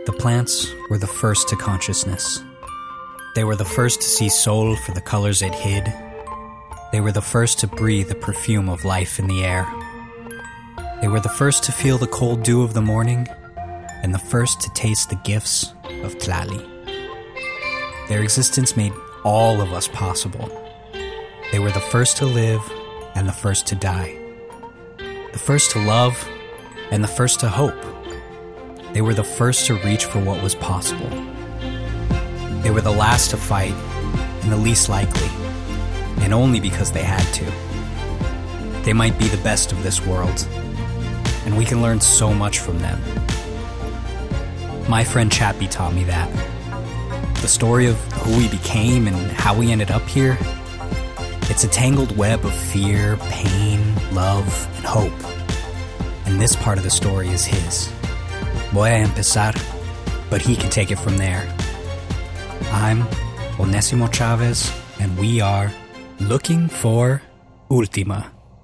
The plants were the first to consciousness. They were the first to see Sol for the colors it hid. They were the first to breathe the perfume of life in the air. They were the first to feel the cold dew of the morning, and the first to taste the gifts of Tlali. Their existence made all of us possible. They were the first to live and the first to die. The first to love and the first to hope. They were the first to reach for what was possible. They were the last to fight and the least likely, and only because they had to. They might be the best of this world, and we can learn so much from them. My friend Chappie taught me that. The story of who we became and how we ended up here, it's a tangled web of fear, pain, love, and hope. And this part of the story is his. Voy a empezar, but he can take it from there. I'm Onésimo Chavez, and we are looking for Última.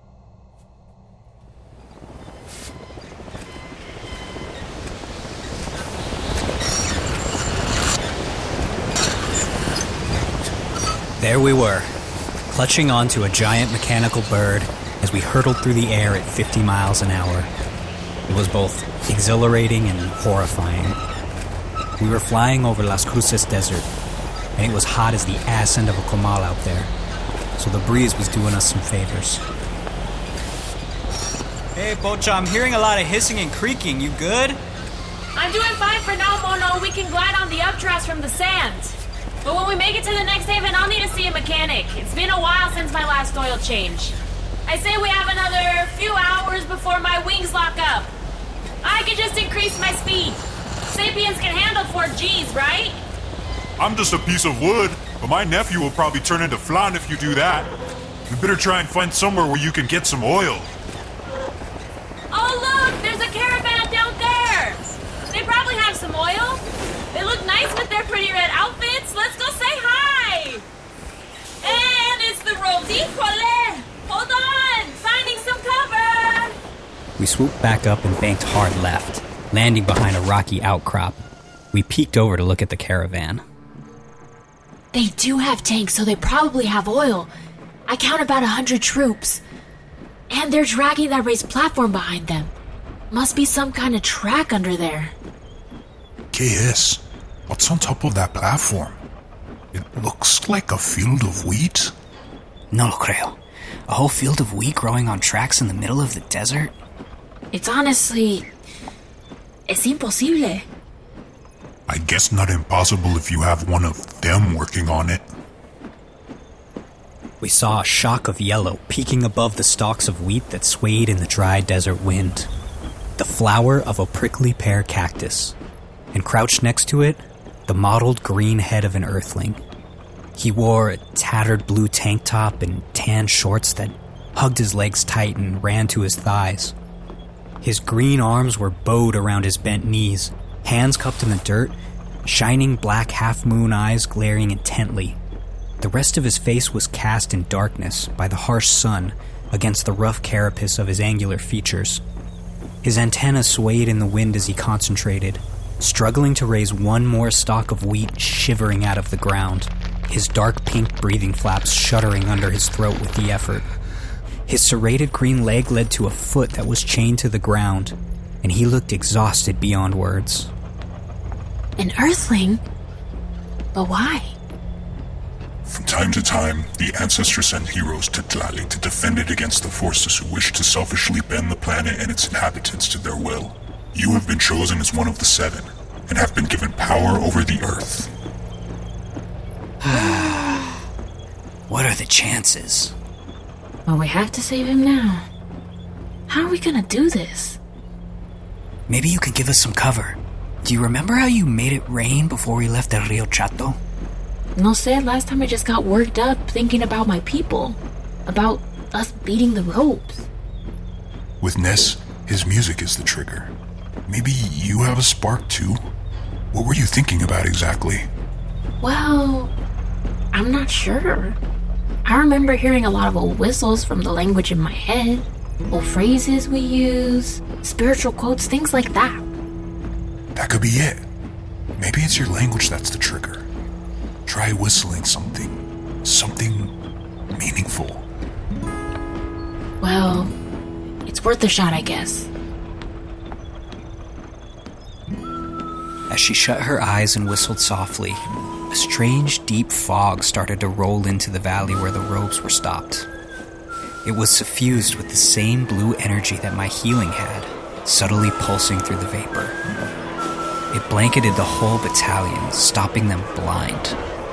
There we were, clutching onto a giant mechanical bird as we hurtled through the air at 50 miles an hour. It was both exhilarating and horrifying. We were flying over Las Cruces Desert, and it was hot as the ass end of a comal out there, so the breeze was doing us some favors. Hey, Pocha, I'm hearing a lot of hissing and creaking. You good? I'm doing fine for now, Mono. We can glide on the updrafts from the sand. But when we make it to the next haven, I'll need to see a mechanic. It's been a while since my last oil change. I say we have another few hours before my wings lock up. I could just increase my speed. Sapiens can handle 4 Gs, right? I'm just a piece of wood, but my nephew will probably turn into flan if you do that. You better try and find somewhere where you can get some oil. Oh, look! There's a caravan down there! They probably have some oil. They look nice with their pretty red outfits. Let's go say hi! And it's the road. Híjole! Hold on! Finding some cover! We swooped back up and banked hard left, landing behind a rocky outcrop. We peeked over to look at the caravan. They do have tanks, so they probably have oil. I count about 100 troops. And they're dragging that raised platform behind them. Must be some kind of track under there. KS, what's on top of that platform? It looks like a field of wheat. No lo creo. A whole field of wheat growing on tracks in the middle of the desert? It's honestly... it's imposible. I guess not impossible if you have one of them working on it. We saw a shock of yellow peeking above the stalks of wheat that swayed in the dry desert wind. The flower of a prickly pear cactus. And crouched next to it, the mottled green head of an earthling. He wore a tattered blue tank top and tan shorts that hugged his legs tight and ran to his thighs. His green arms were bowed around his bent knees, hands cupped in the dirt, shining black half-moon eyes glaring intently. The rest of his face was cast in darkness by the harsh sun against the rough carapace of his angular features. His antennas swayed in the wind as he concentrated, struggling to raise one more stalk of wheat shivering out of the ground, his dark pink breathing flaps shuddering under his throat with the effort. His serrated green leg led to a foot that was chained to the ground, and he looked exhausted beyond words. An earthling? But why? From time to time, the ancestors sent heroes to Tlali to defend it against the forces who wish to selfishly bend the planet and its inhabitants to their will. You have been chosen as one of the 7, and have been given power over the earth. What are the chances? Well, we have to save him now. How are we gonna do this? Maybe you could give us some cover. Do you remember how you made it rain before we left El Rio Chato? No sé, last time I just got worked up thinking about my people. About us beating the ropes. With Ness, his music is the trigger. Maybe you have a spark too? What were you thinking about exactly? Well, I'm not sure. I remember hearing a lot of old whistles from the language in my head. Old phrases we use, spiritual quotes, things like that. That could be it. Maybe it's your language that's the trigger. Try whistling something meaningful. Well, it's worth a shot, I guess. As she shut her eyes and whistled softly, a strange, deep fog started to roll into the valley where the robes were stopped. It was suffused with the same blue energy that my healing had, subtly pulsing through the vapor. It blanketed the whole battalion, stopping them blind.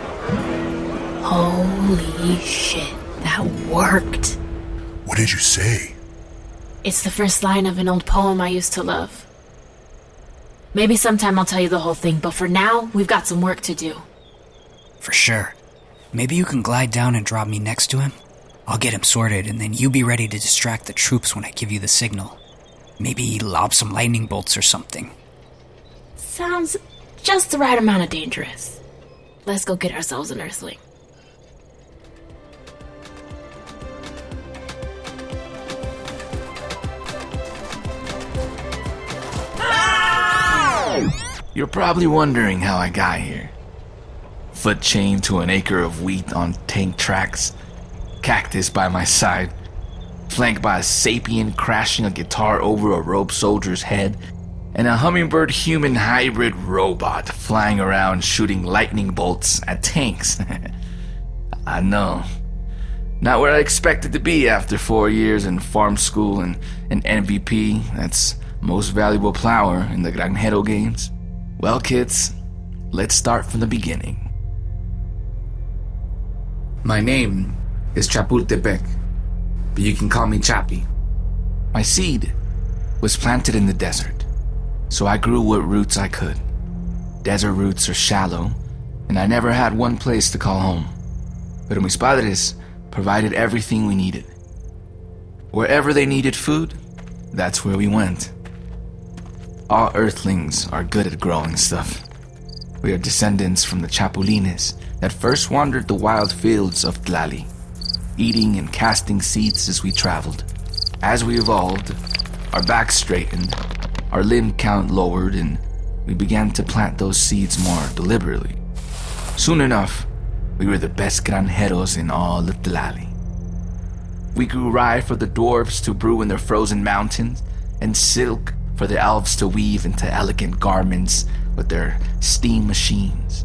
Holy shit, that worked. What did you say? It's the first line of an old poem I used to love. Maybe sometime I'll tell you the whole thing, but for now, we've got some work to do. For sure. Maybe you can glide down and drop me next to him? I'll get him sorted, and then you be ready to distract the troops when I give you the signal. Maybe lob some lightning bolts or something. Sounds just the right amount of dangerous. Let's go get ourselves an Earthling. You're probably wondering how I got here. Foot chained to an acre of wheat on tank tracks, cactus by my side, flanked by a sapien crashing a guitar over a rope soldier's head, and a hummingbird human hybrid robot flying around shooting lightning bolts at tanks. I know. Not where I expected to be after 4 years in farm school and an MVP, that's most valuable plower in the Granjero games. Well, kids, let's start from the beginning. My name is Chapultepec, but you can call me Chappy. My seed was planted in the desert, so I grew what roots I could. Desert roots are shallow, and I never had one place to call home. Pero mis padres provided everything we needed. Wherever they needed food, that's where we went. All Earthlings are good at growing stuff. We are descendants from the Chapulines that first wandered the wild fields of Tlali, eating and casting seeds as we traveled. As we evolved, our backs straightened, our limb count lowered, and we began to plant those seeds more deliberately. Soon enough, we were the best granjeros in all of Tlali. We grew rye for the dwarves to brew in their frozen mountains, and silk for the elves to weave into elegant garments with their steam machines.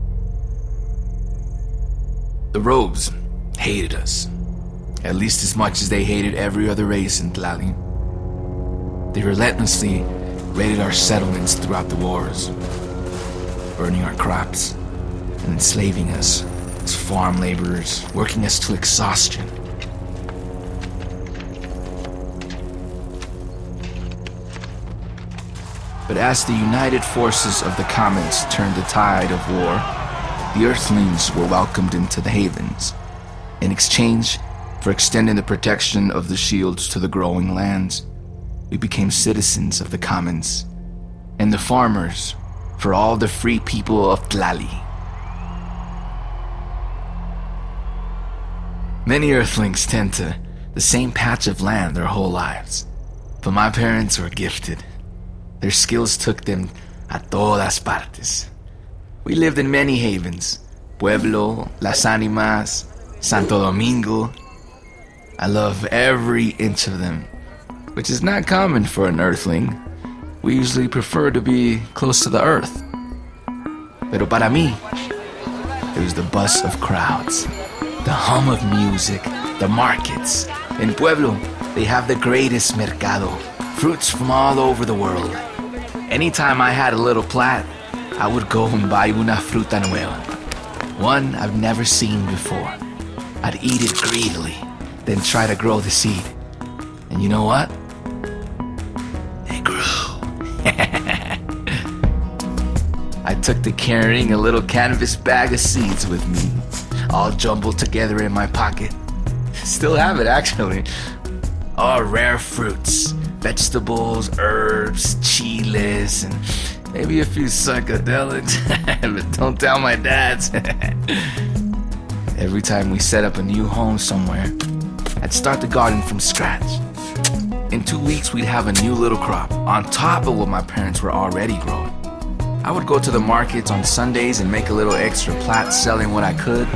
The robes hated us, at least as much as they hated every other race in Tlali. They relentlessly raided our settlements throughout the wars, burning our crops and enslaving us as farm laborers, working us to exhaustion. But as the united forces of the Commons turned the tide of war, the Earthlings were welcomed into the Havens, in exchange for extending the protection of the shields to the growing lands. We became citizens of the Commons, and the farmers for all the free people of Tlali. Many Earthlings tend to the same patch of land their whole lives, but my parents were gifted. Their skills took them a todas partes. We lived in many havens: Pueblo, Las Animas, Santo Domingo. I love every inch of them, which is not common for an Earthling. We usually prefer to be close to the earth. Pero para mí, it was the buzz of crowds, the hum of music, the markets. In Pueblo, they have the greatest mercado, fruits from all over the world. Anytime I had a little plat, I would go and buy una fruta nueva, one I've never seen before. I'd eat it greedily, then try to grow the seed. And you know what? They grew. I took to carrying a little canvas bag of seeds with me, all jumbled together in my pocket. Still have it, actually. All rare fruits, vegetables, herbs, chiles, and maybe a few psychedelics. But don't tell my dads. Every time we set up a new home somewhere, I'd start the garden from scratch. In 2 weeks, we'd have a new little crop on top of what my parents were already growing. I would go to the markets on Sundays and make a little extra plat selling what I could.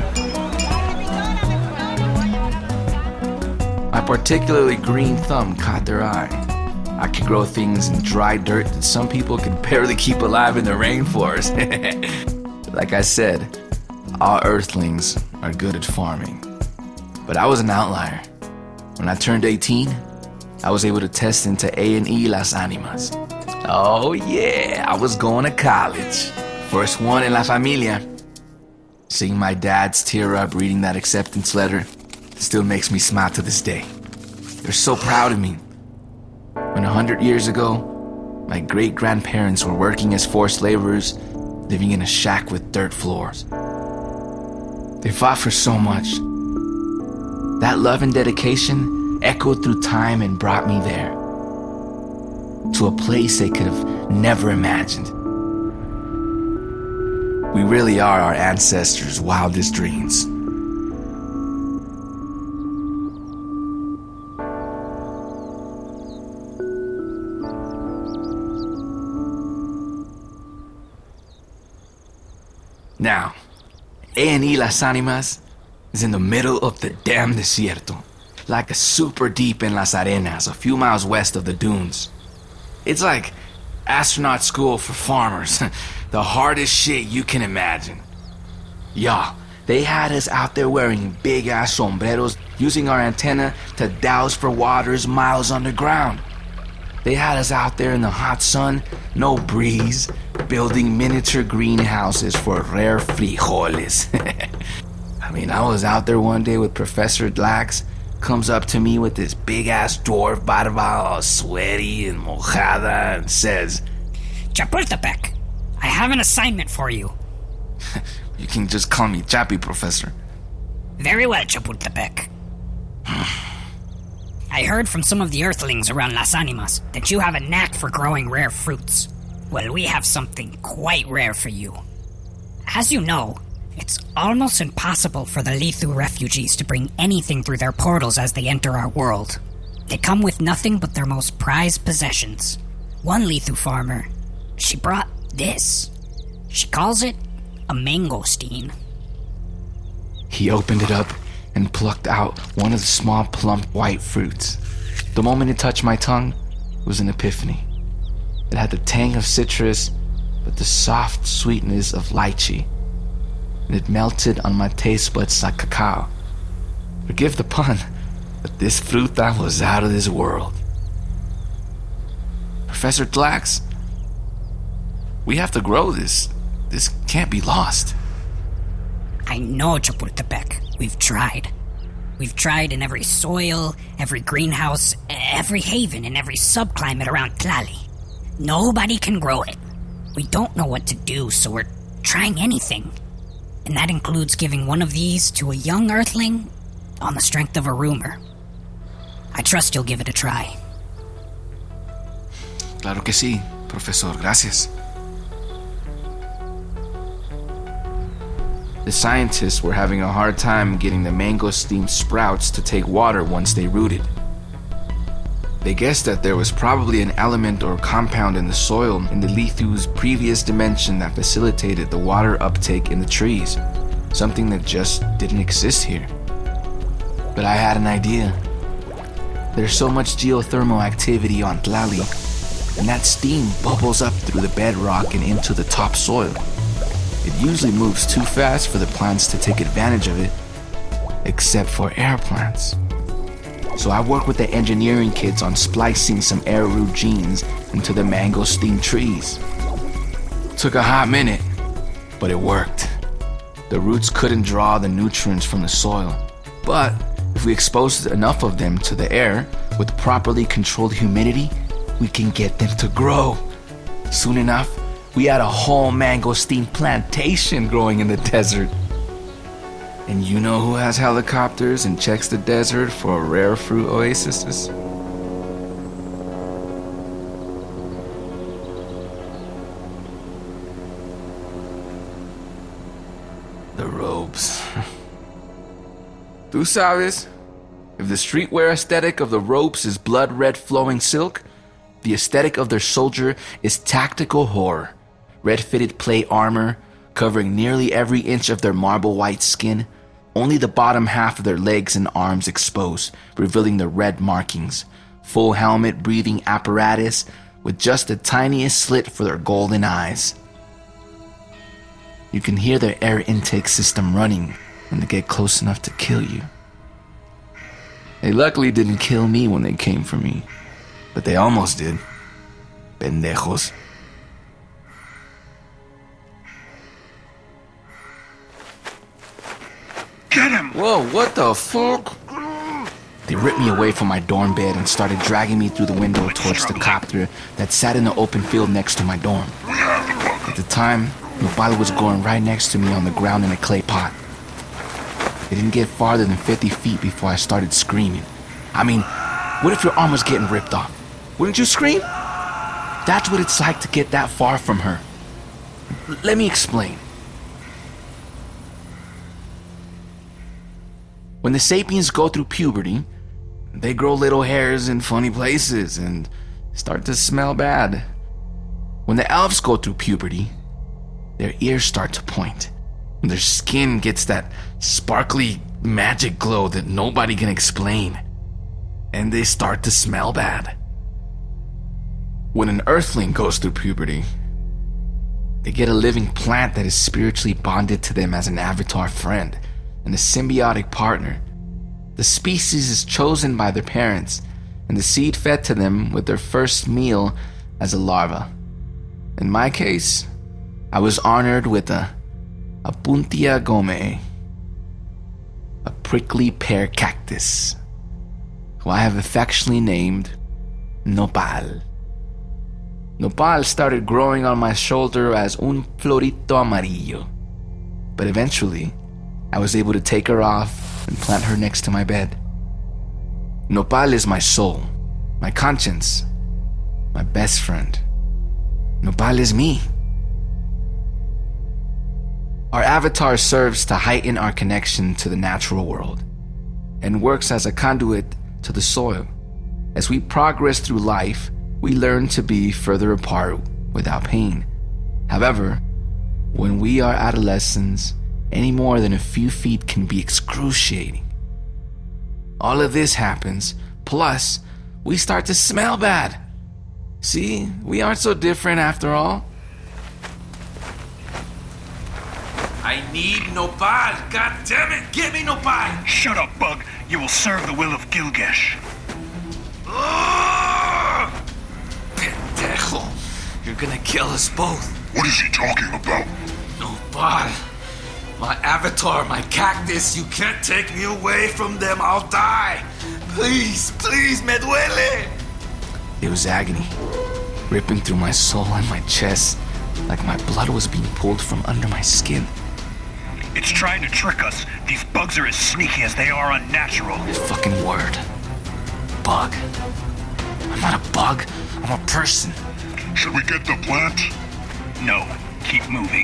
My particularly green thumb caught their eye. I could grow things in dry dirt that some people could barely keep alive in the rainforest. Like I said, all earthlings are good at farming. But I was an outlier. When I turned 18, I was able to test into A&E Las Animas. Oh yeah, I was going to college. First one in La Familia. Seeing my dad's tear up reading that acceptance letter still makes me smile to this day. They're so proud of me. When 100 years ago, my great-grandparents were working as forced laborers, living in a shack with dirt floors. They fought for so much. That love and dedication echoed through time and brought me there. To a place they could have never imagined. We really are our ancestors' wildest dreams. Now, A&E Las Animas is in the middle of the damn desierto, like a super deep in Las Arenas, a few miles west of the dunes. It's like astronaut school for farmers, the hardest shit you can imagine. Yeah, they had us out there wearing big-ass sombreros, using our antenna to douse for waters miles underground. They had us out there in the hot sun, no breeze, building miniature greenhouses for rare frijoles. I mean, I was out there one day with Professor Dlax, comes up to me with this big-ass dwarf barba, all sweaty and mojada, and says, Chapultepec, I have an assignment for you. You can just call me Chappy, Professor. Very well, Chapultepec. I heard from some of the earthlings around Las Animas that you have a knack for growing rare fruits. Well, we have something quite rare for you. As you know, it's almost impossible for the Lethu refugees to bring anything through their portals as they enter our world. They come with nothing but their most prized possessions. One Lethu farmer, she brought this. She calls it a mangosteen. He opened it up and plucked out one of the small, plump, white fruits. The moment it touched my tongue, it was an epiphany. It had the tang of citrus, but the soft sweetness of lychee. And it melted on my taste buds like cacao. Forgive the pun, but this fruit that was out of this world. Professor Dlax, we have to grow this. This can't be lost. I know, Chapultepec. We've tried. We've tried in every soil, every greenhouse, every haven, and every subclimate around Tlali. Nobody can grow it. We don't know what to do, so we're trying anything. And that includes giving one of these to a young earthling on the strength of a rumor. I trust you'll give it a try. Claro que sí, Profesor. Gracias. The scientists were having a hard time getting the mangosteen sprouts to take water once they rooted. They guessed that there was probably an element or compound in the soil in the Lethu's previous dimension that facilitated the water uptake in the trees, something that just didn't exist here. But I had an idea. There's so much geothermal activity on Tlali, and that steam bubbles up through the bedrock and into the topsoil. It usually moves too fast for the plants to take advantage of it, except for air plants. So I worked with the engineering kids on splicing some air root genes into the mangosteen trees. Took a hot minute, but it worked. The roots couldn't draw the nutrients from the soil, but if we exposed enough of them to the air with properly controlled humidity, we can get them to grow. Soon enough, we had a whole mangosteen plantation growing in the desert. And you know who has helicopters and checks the desert for rare fruit oases? The robes. Tú sabes, if the streetwear aesthetic of the ropes is blood red flowing silk, the aesthetic of their soldier is tactical horror. red-fitted plate armor covering nearly every inch of their marble white skin, only the bottom half of their legs and arms exposed, revealing the red markings. Full helmet breathing apparatus with just the tiniest slit for their golden eyes. You can hear their air intake system running when they get close enough to kill you. They luckily didn't kill me when they came for me, but they almost did. Pendejos. Get him! Whoa, what the fuck? They ripped me away from my dorm bed and started dragging me through the window towards the copter that sat in the open field next to my dorm. At the time, Nopal was going right next to me on the ground in a clay pot. It didn't get farther than 50 feet before I started screaming. I mean, what if your arm was getting ripped off? Wouldn't you scream? That's what it's like to get that far from her. Let me explain. When the sapiens go through puberty, they grow little hairs in funny places and start to smell bad. When the elves go through puberty, their ears start to point. Their skin gets that sparkly magic glow that nobody can explain. And they start to smell bad. When an earthling goes through puberty, they get a living plant that is spiritually bonded to them as an avatar friend and a symbiotic partner. The species is chosen by their parents, and the seed fed to them with their first meal as a larva. In my case, I was honored with a Puntia Gome, a prickly pear cactus, who I have affectionately named Nopal. Nopal started growing on my shoulder as un florito amarillo, but eventually, I was able to take her off and plant her next to my bed. Nopal is my soul, my conscience, my best friend. Nopal is me. Our avatar serves to heighten our connection to the natural world and works as a conduit to the soil. As we progress through life, we learn to be further apart without pain. However, when we are adolescents, any more than a few feet can be excruciating. All of this happens, plus we start to smell bad. See, we aren't so different after all. I need Nopal! God damn it! Get me Nopal! Shut up, Bug. You will serve the will of Gilgamesh. Pendejo! You're gonna kill us both. What is he talking about? Nopal! My avatar, my cactus, you can't take me away from them, I'll die! Please, please, me duele! It was agony, ripping through my soul and my chest, like my blood was being pulled from under my skin. It's trying to trick us. These bugs are as sneaky as they are unnatural. His fucking word. Bug. I'm not a bug, I'm a person. Should we get the plant? No, keep moving.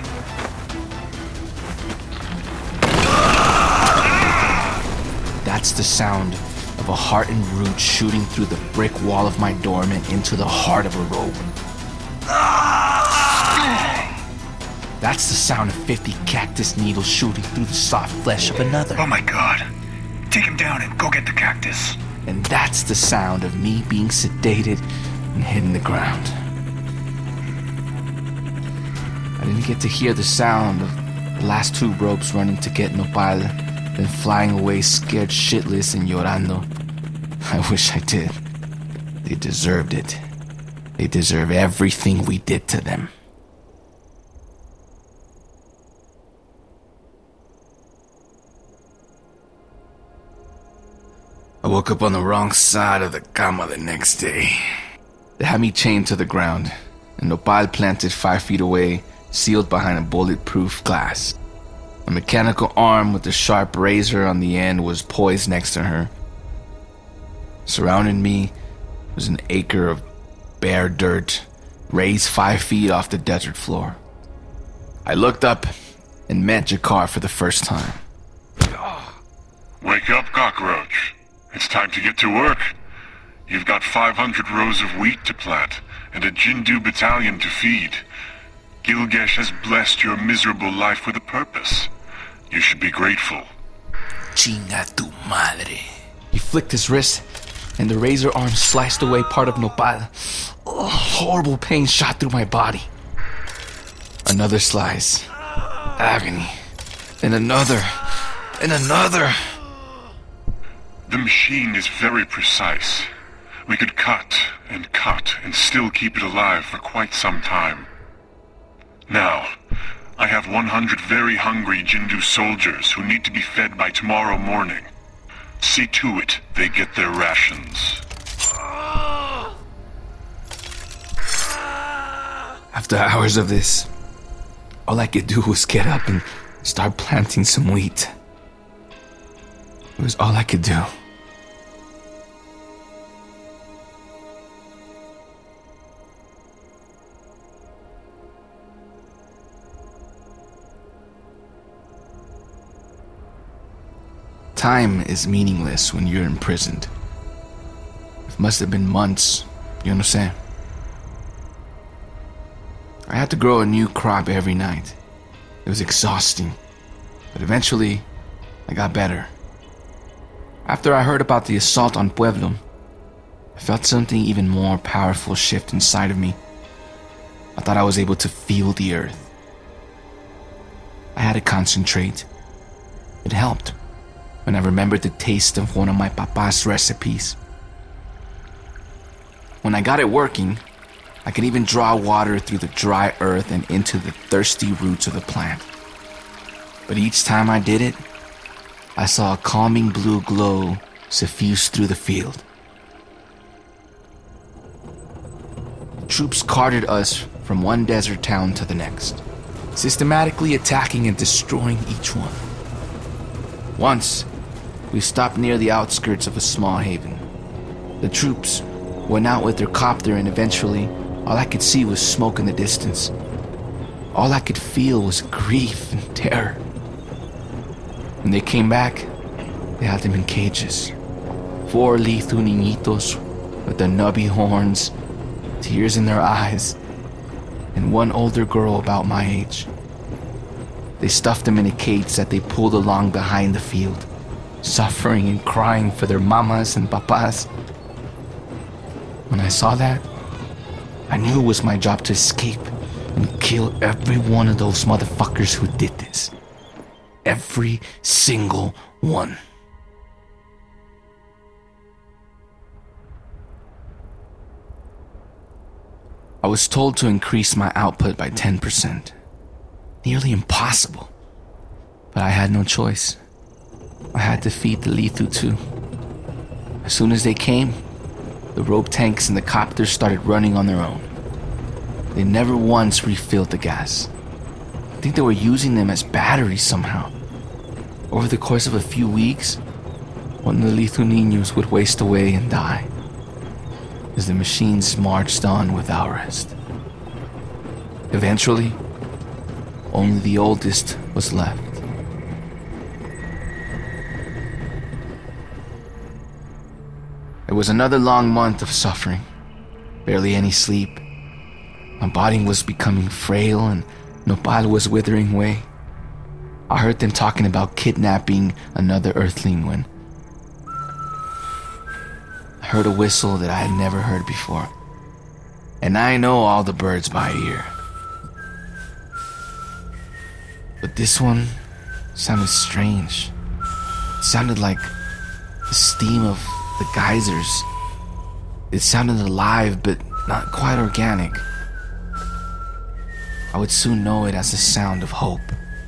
That's the sound of a heartened root shooting through the brick wall of my dorm and into the heart of a robe. That's the sound of 50 cactus needles shooting through the soft flesh of another. Oh my god. Take him down and go get the cactus. And that's the sound of me being sedated and hit in the ground. I didn't get to hear the sound of the last two ropes running to get Nopal, then flying away scared shitless and llorando. I wish I did. They deserved it. They deserve everything we did to them. I woke up on the wrong side of the cama the next day. They had me chained to the ground, and Nopal planted 5 feet away, sealed behind a bulletproof glass. A mechanical arm with a sharp razor on the end was poised next to her. Surrounding me was an acre of bare dirt, raised 5 feet off the desert floor. I looked up and met Jakar for the first time. Wake up, cockroach. It's time to get to work. You've got 500 rows of wheat to plant and a Jindu battalion to feed. Gilgamesh has blessed your miserable life with a purpose. You should be grateful. Chinga tu madre. He flicked his wrist, and the razor arm sliced away part of Nopal. Oh, horrible pain shot through my body. Another slice. Agony. And another. And another. The machine is very precise. We could cut and still keep it alive for quite some time. Now, I have 100 very hungry Jindu soldiers who need to be fed by tomorrow morning. See to it they get their rations. After hours of this, all I could do was get up and start planting some wheat. It was all I could do. Time is meaningless when you're imprisoned. It must have been months, you understand? I had to grow a new crop every night. It was exhausting, but eventually I got better. After I heard about the assault on Pueblo, I felt something even more powerful shift inside of me. I thought I was able to feel the earth. I had to concentrate. It helped when I remembered the taste of one of my papa's recipes. When I got it working, I could even draw water through the dry earth and into the thirsty roots of the plant. But each time I did it, I saw a calming blue glow suffuse through the field. The troops carted us from one desert town to the next, systematically attacking and destroying each one. Once, we stopped near the outskirts of a small haven. The troops went out with their copter, and eventually, all I could see was smoke in the distance. All I could feel was grief and terror. When they came back, they had them in cages. 4 little niñitos with their nubby horns, tears in their eyes, and one older girl about my age. They stuffed them in a cage that they pulled along behind the field, suffering and crying for their mamas and papas. When I saw that, I knew it was my job to escape and kill every one of those motherfuckers who did this. Every single one. I was told to increase my output by 10%. Nearly impossible. But I had no choice. I had to feed the Lithu too. As soon as they came, the rope tanks and the copters started running on their own. They never once refilled the gas. I think they were using them as batteries somehow. Over the course of a few weeks, one of the Lithu niños would waste away and die, as the machines marched on without rest. Eventually, only the oldest was left. It was another long month of suffering. Barely any sleep. My body was becoming frail and Nopal was withering away. I heard them talking about kidnapping another earthling when I heard a whistle that I had never heard before. And I know all the birds by ear. But this one sounded strange. It sounded like the steam of the geysers. It sounded alive, but not quite organic. I would soon know it as the sound of hope.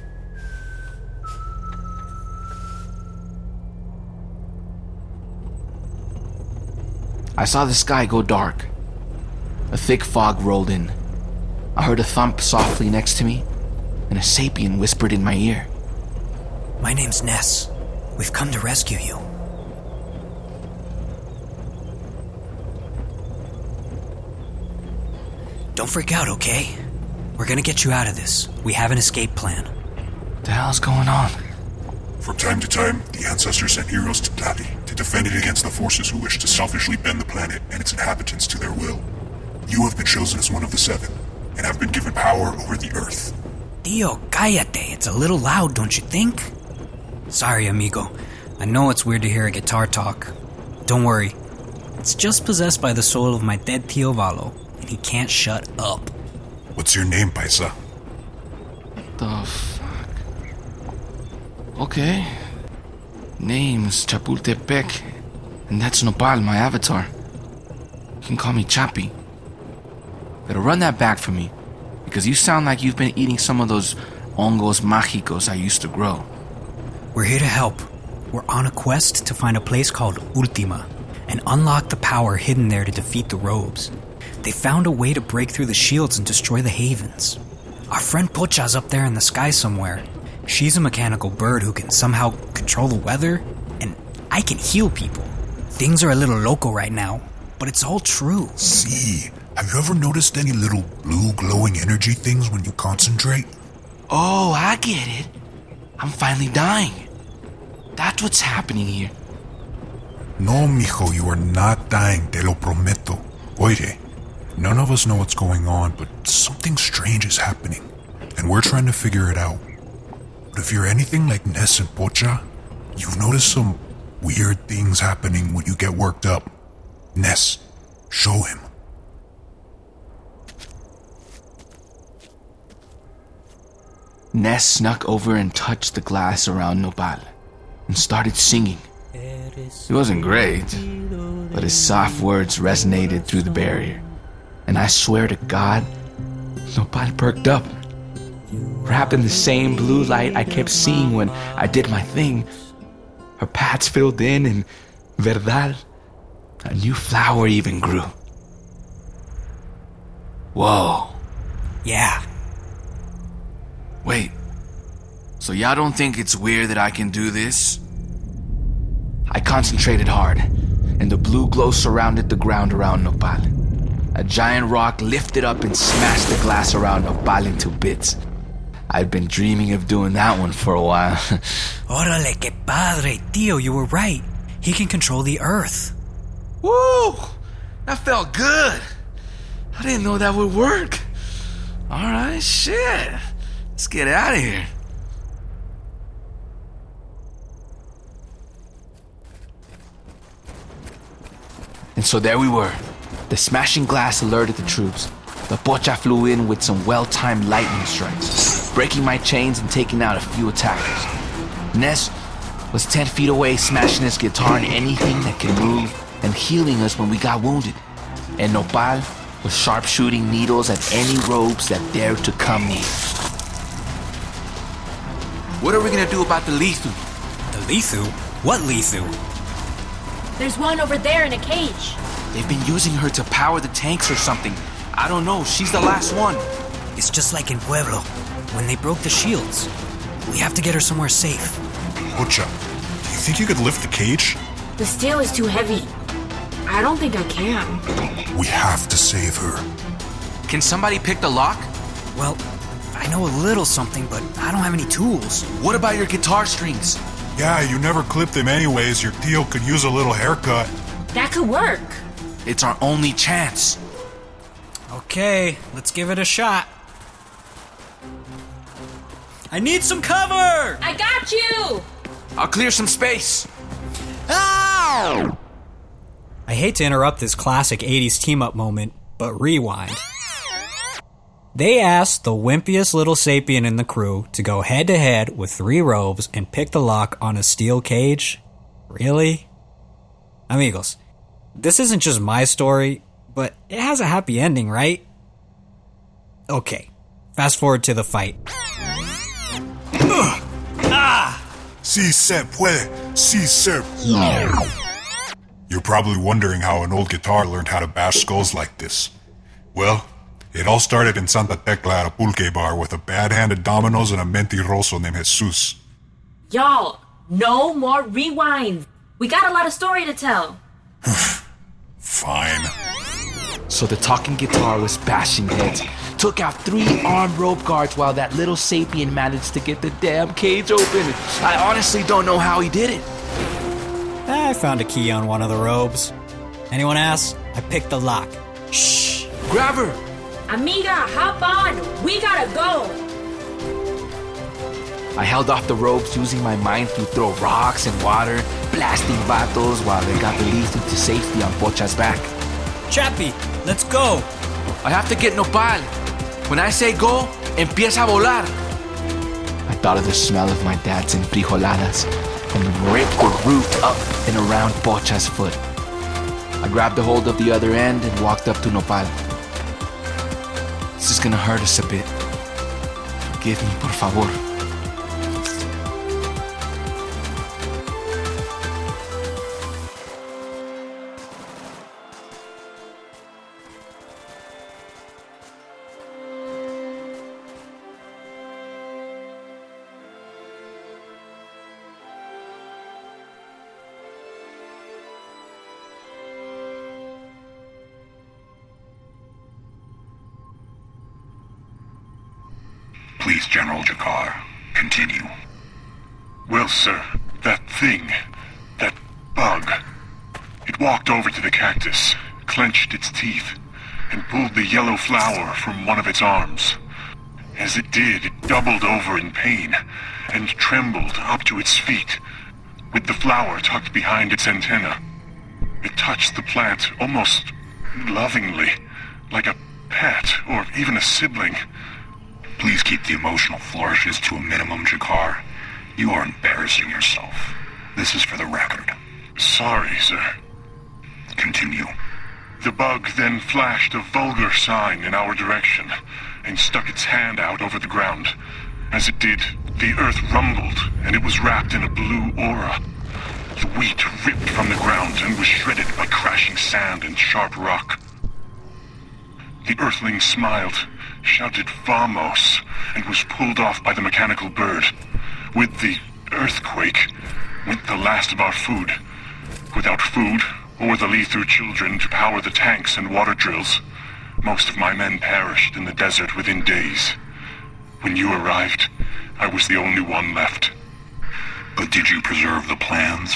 I saw the sky go dark. A thick fog rolled in. I heard a thump softly next to me, and a sapien whispered in my ear. My name's Ness. We've come to rescue you. Don't freak out, okay? We're gonna get you out of this. We have an escape plan. What the hell's going on? From time to time, the ancestors sent heroes to Tlali to defend it against the forces who wish to selfishly bend the planet and its inhabitants to their will. You have been chosen as one of the 7, and have been given power over the earth. Tío, cállate. It's a little loud, don't you think? Sorry, amigo. I know it's weird to hear a guitar talk. Don't worry. It's just possessed by the soul of my dead Tío Valo, and he can't shut up. What's your name, Paisa? The fuck? Okay. Name's Chapultepec, and that's Nopal, my avatar. You can call me Chappy. Better run that back for me, because you sound like you've been eating some of those hongos mágicos I used to grow. We're here to help. We're on a quest to find a place called Ultima and unlock the power hidden there to defeat the robes. They found a way to break through the shields and destroy the havens. Our friend Pocha's up there in the sky somewhere. She's a mechanical bird who can somehow control the weather, and I can heal people. Things are a little loco right now, but it's all true. See, have you ever noticed any little blue glowing energy things when you concentrate? Oh, I get it. I'm finally dying. That's what's happening here. No, mijo, you are not dying, te lo prometo. Oye, none of us know what's going on, but something strange is happening, and we're trying to figure it out. But if you're anything like Ness and Pocha, you've noticed some weird things happening when you get worked up. Ness, show him. Ness snuck over and touched the glass around Nopal and started singing. It wasn't great, but his soft words resonated through the barrier. And I swear to God, Nopal perked up. Wrapped in the same blue light I kept seeing when I did my thing, her pads filled in, and verdad, a new flower even grew. Whoa. Yeah. Wait, so y'all don't think it's weird that I can do this? I concentrated hard, and the blue glow surrounded the ground around Nopal. A giant rock lifted up and smashed the glass around Nopal into bits. I'd been dreaming of doing that one for a while. Órale, que padre. Tío, you were right. He can control the earth. Woo! That felt good. I didn't know that would work. Alright, shit. Let's get out of here. And so there we were. The smashing glass alerted the troops. The Pocha flew in with some well-timed lightning strikes, breaking my chains and taking out a few attackers. Ness was 10 feet away, smashing his guitar and anything that can move and healing us when we got wounded. And Nopal was sharpshooting needles at any robes that dared to come near. What are we gonna do about the Lethu? The Lethu? What Lethu? There's one over there in a cage. They've been using her to power the tanks or something. I don't know, she's the last one. It's just like in Pueblo, when they broke the shields. We have to get her somewhere safe. Pocha, do you think you could lift the cage? The steel is too heavy. I don't think I can. We have to save her. Can somebody pick the lock? Well, I know a little something, but I don't have any tools. What about your guitar strings? Yeah, you never clipped them anyways. Your tío could use a little haircut. That could work. It's our only chance. Okay, let's give it a shot. I need some cover! I got you! I'll clear some space. Ow! I hate to interrupt this classic 80s team-up moment, but rewind. They asked the wimpiest little sapien in the crew to go head-to-head with 3 robes and pick the lock on a steel cage? Really? Amigos, this isn't just my story, but it has a happy ending, right? Okay, fast forward to the fight. Si se puede, si se puede. You're probably wondering how an old guitar learned how to bash skulls like this. Well, it all started in Santa Tecla at a pulque bar with a bad-handed Domino's and a mentiroso named Jesus. Y'all, no more rewinds. We got a lot of story to tell. Fine. So the talking guitar was bashing heads. Took out 3 armed rope guards while that little sapien managed to get the damn cage open. I honestly don't know how he did it. I found a key on one of the robes. Anyone ask? I picked the lock. Shh. Grab her. Amiga, hop on! We gotta go! I held off the ropes, using my mind to throw rocks and water, blasting vatos while they got the Lithu to safety on Pocha's back. Chappy, let's go! I have to get Nopal. When I say go, empieza a volar. I thought of the smell of my dad's enfrijoladas and ripped the root up and around Pocha's foot. I grabbed a hold of the other end and walked up to Nopal. This is gonna hurt us a bit. Forgive me, por favor. Please, General Jakar, continue. Well, sir, that thing, that bug, it walked over to the cactus, clenched its teeth, and pulled the yellow flower from one of its arms. As it did, it doubled over in pain and trembled up to its feet, with the flower tucked behind its antenna. It touched the plant almost lovingly, like a pet or even a sibling. Please keep the emotional flourishes to a minimum, Jakar. You are embarrassing yourself. This is for the record. Sorry, sir. Continue. The bug then flashed a vulgar sign in our direction and stuck its hand out over the ground. As it did, the earth rumbled and it was wrapped in a blue aura. The wheat ripped from the ground and was shredded by crashing sand and sharp rock. The earthling smiled, shouted "Vamos," and was pulled off by the mechanical bird. With the earthquake went the last of our food. Without food, or the Lithu children to power the tanks and water drills, most of my men perished in the desert within days. When you arrived, I was the only one left. But did you preserve the plans?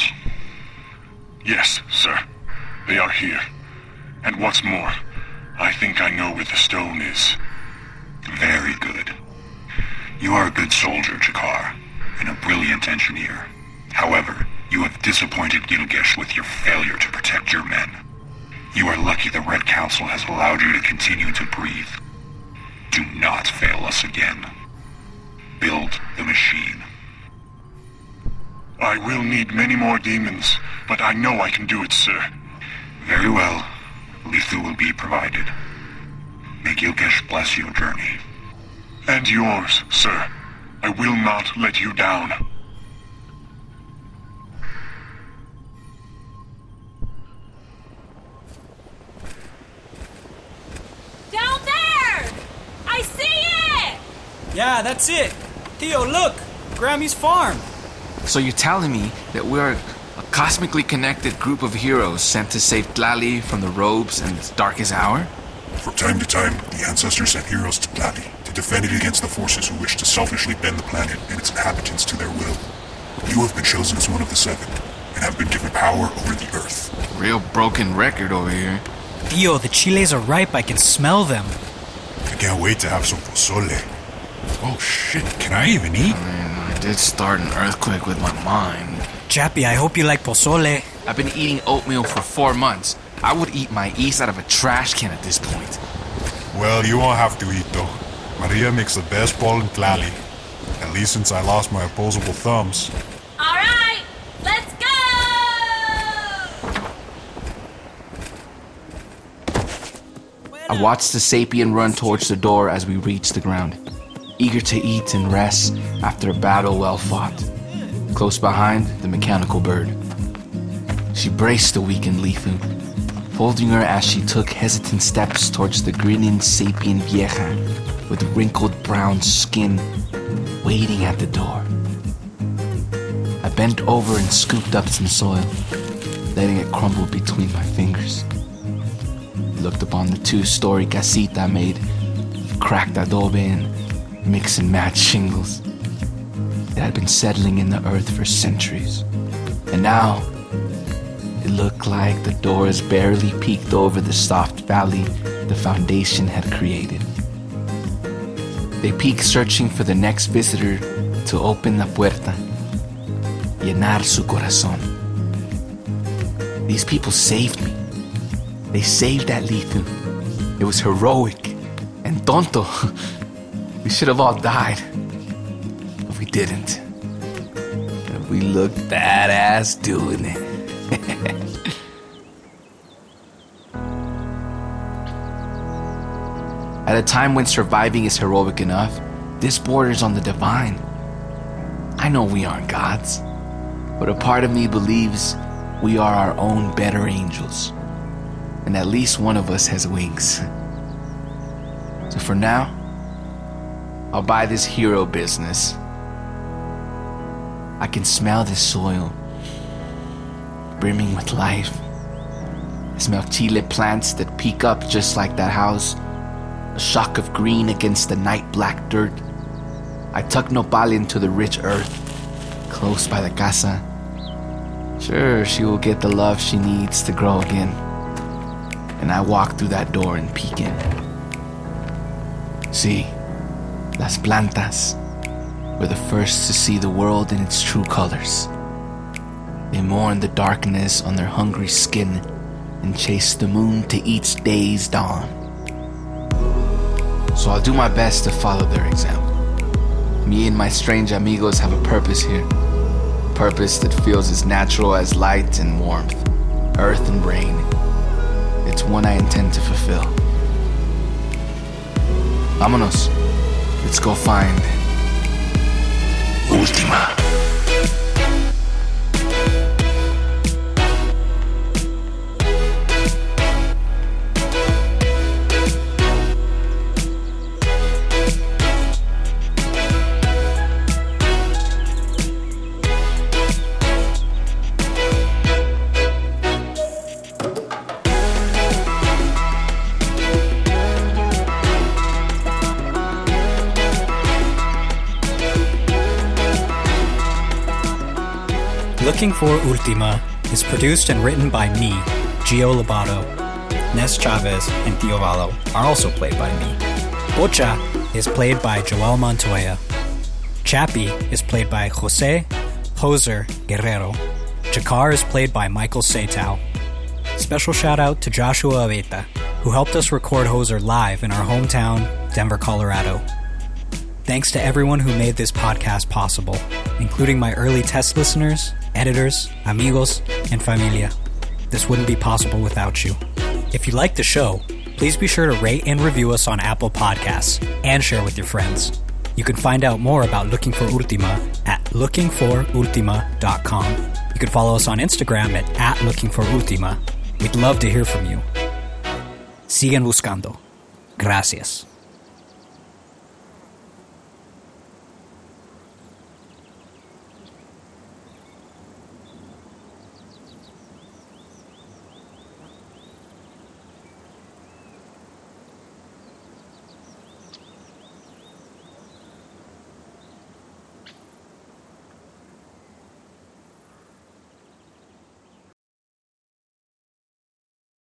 Yes, sir. They are here. And what's more, I think I know where the stone is. Very good. You are a good soldier, Jakar, and a brilliant engineer. However, you have disappointed Gilgamesh with your failure to protect your men. You are lucky the Red Council has allowed you to continue to breathe. Do not fail us again. Build the machine. I will need many more demons, but I know I can do it, sir. Very well. Lithu will be provided. May Gilgamesh bless your journey. And yours, sir. I will not let you down. Down there! I see it! Yeah, that's it. Theo, look! Grammy's farm. So you're telling me that we're a cosmically connected group of heroes sent to save Tlali from the robes and its darkest hour? From time to time, the ancestors sent heroes to Tlali to defend it against the forces who wish to selfishly bend the planet and its inhabitants to their will. You have been chosen as one of the 7, and have been given power over the Earth. Real broken record over here. Theo, the chiles are ripe. I can smell them. I can't wait to have some pozole. Oh shit, can I even eat? I did start an earthquake with my mind. Chappy, I hope you like pozole. I've been eating oatmeal for 4 months. I would eat my yeast out of a trash can at this point. Well, you won't have to eat though. Maria makes the best ball in Tlali. At least since I lost my opposable thumbs. All right, let's go! I watched the sapien run towards the door as we reached the ground, eager to eat and rest after a battle well fought. Close behind, the mechanical bird. She braced the weakened Lithu, folding her as she took hesitant steps towards the grinning sapien vieja with wrinkled brown skin waiting at the door. I bent over and scooped up some soil, letting it crumble between my fingers. Looked upon the 2-story casita made of cracked adobe and mix and match shingles that had been settling in the earth for centuries. And now, it looked like the doors barely peeked over the soft valley the Foundation had created. They peek searching for the next visitor to open la puerta, llenar su corazón. These people saved me. They saved that Lithu. It was heroic and tonto. We should have all died, but we didn't. And we looked badass doing it. At a time when surviving is heroic enough, this borders on the divine. I know we aren't gods, but a part of me believes we are our own better angels, and at least one of us has wings. So for now, I'll buy this hero business. I can smell this soil, brimming with life. I smell chile plants that peek up just like that house, a shock of green against the night black dirt. I tuck nopal into the rich earth, close by the casa. Sure, she will get the love she needs to grow again. And I walk through that door and peek in. See, las plantas were the first to see the world in its true colors. They mourn the darkness on their hungry skin and chase the moon to each day's dawn. So I'll do my best to follow their example. Me and my strange amigos have a purpose here. A purpose that feels as natural as light and warmth, earth and rain. It's one I intend to fulfill. Vámonos. Let's go find Ultima. Looking for Ultima is produced and written by me, Gio Lobato. Ness Chavez and Theo Valo are also played by me. Ocha is played by Joel Montoya. Chappie is played by Jose Hoser Guerrero. Jakar is played by Michael Satow. Special shout out to Joshua Aveta, who helped us record Hoser live in our hometown, Denver, Colorado. Thanks to everyone who made this podcast possible, including my early test listeners, editors, amigos, and familia. This wouldn't be possible without you. If you like the show, please be sure to rate and review us on Apple Podcasts and share with your friends. You can find out more about Looking for Ultima at lookingforultima.com. You can follow us on Instagram at @lookingforultima. We'd love to hear from you. Sigan buscando. Gracias.